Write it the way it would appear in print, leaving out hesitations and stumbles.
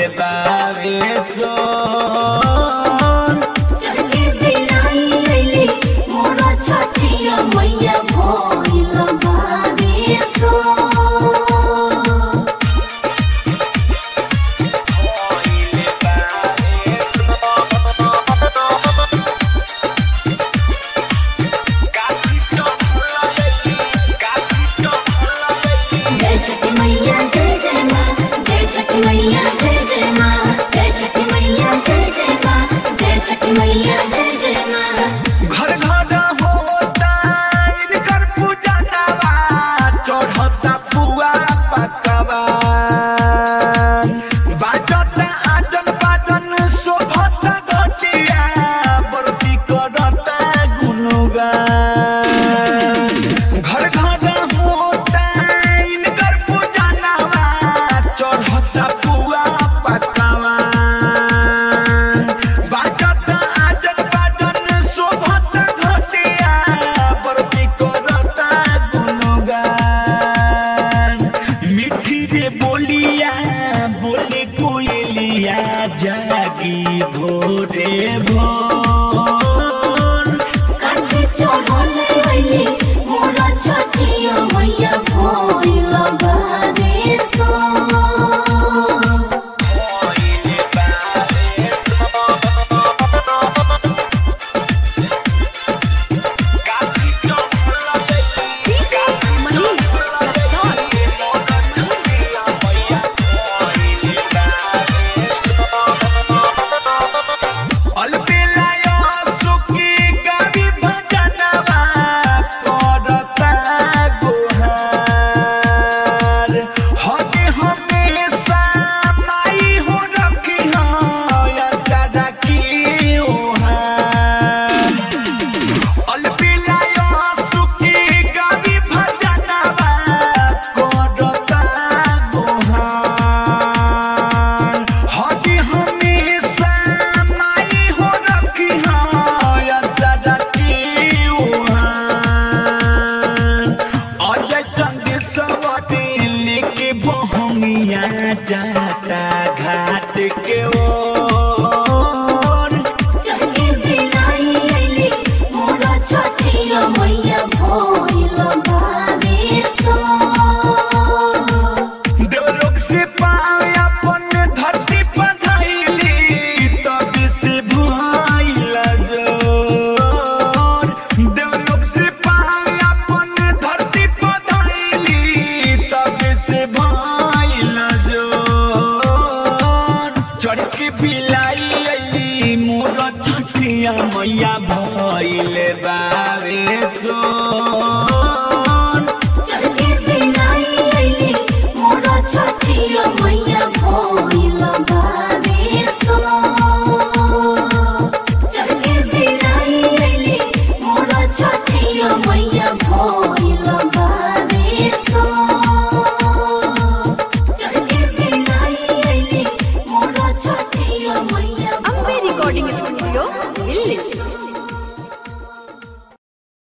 बावे सो चढ़के बिलाई अइली मोरा छठिया मैया भइल बावे सो मैया जय जय माँ जय छठी मैया जय जय माँ जय छठी मैया जय जय माँ। घर घर होता इनकर पूजा नवा चढ़ता पुआ पकवा बाजता आजन बाजन शोभता घटिया बरती करता गुणगान घर घर होता इनकर पूजा नवा चढ़ता पुआ पकवा बाजता आजन बाजन शोभता घटिया बरती करता गुणगान मिठी रे बोलिया बोले कोयलिया जागी भोरे भोर काठी चढ़ले अइली मोरा छठिया मैया भइल बावे सो अलबेलायो सुखी गावी भजनवा करता गुहार हके हमेशा माई हो रखी दादा की ओहार अलबेलायो सुखी गावी भजनवा करता गुहार हके हमेशा माई हो रखी दादा की ओहार अजय चंद सवारी लेके बहंगिया जाता घाट के ओर चढ़के बिलाई अइली मोरा छठिया मैया भइल बावे सो देवलोक से पाँव अपन धरती पर धइली तब से भइल जोर देवलोक से पाँव अपन धरती पर धइली तब से भइल जोर चढ़ के बिलाई अइली मोर छठिया मैया